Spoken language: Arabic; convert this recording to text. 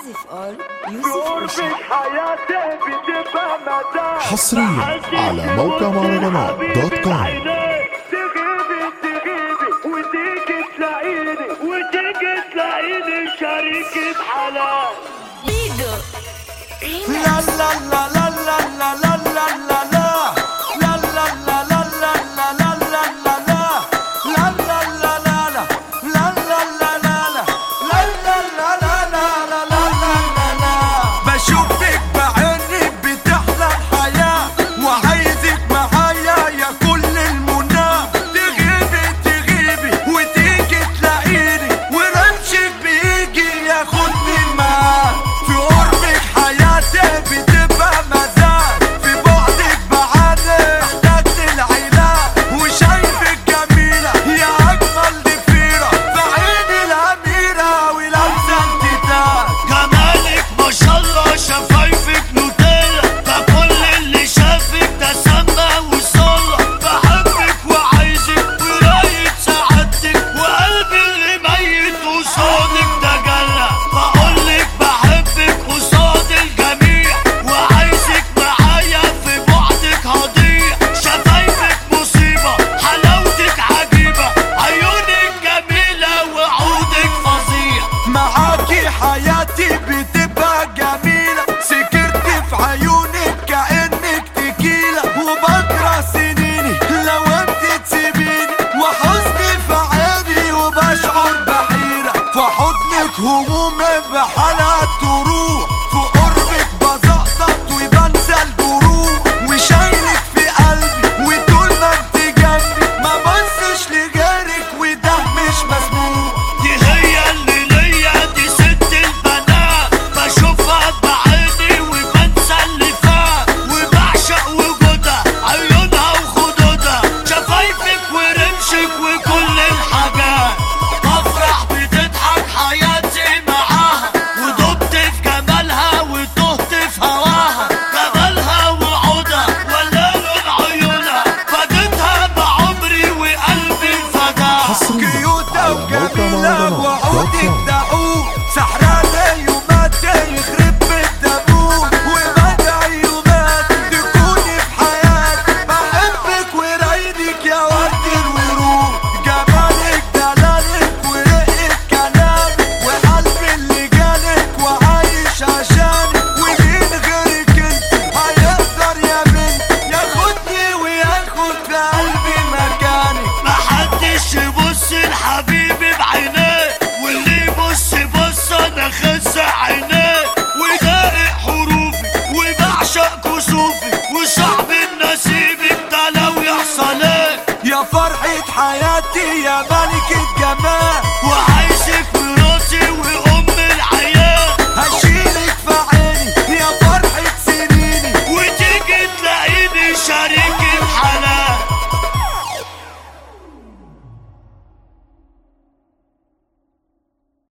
عازف أول يوسف رشيد. حصريا على موقع مهرجانات دوت كوم. وتيجي تلاقيني شريكة حلال. لا لا لا لا لا لا لا لا حياتي بتبقى جميلة، سكرت في عيونك كأنك تكيلة، وبكره سنيني لو انت تسيبيني، وحزني في عيني وبشعر بحيرة، في حضنك همومي بحالها تروح، في قربك بزقطط وبنسى الجروح، وشايلك في قلبي وطول ما انت جنبي ما بصش لغيرك وده مش مسموح. دي هي اللي وعودك دعوه سحرانة يوماتي يخرب بالدبوب، وبدعي يومات تكوني في حياتي، بحبك ورايدك يا ورد الورود، جمالك دلالك ورقة كلامك، وقلبي اللي جالك وعايش عشانك، ومين غيرك انت هيقدر يا بنت ياخدني وياخد في قلبي مكانك. محدش يبص لحبيبي بعينيه، واللي يبص بص انا خس عينيه، وداقق حروفي وبعشق كسوفي، وصعب نسيبك ده لو يحصل ايه. يا فرحة حياتي يا ملكة جمال، وعايزك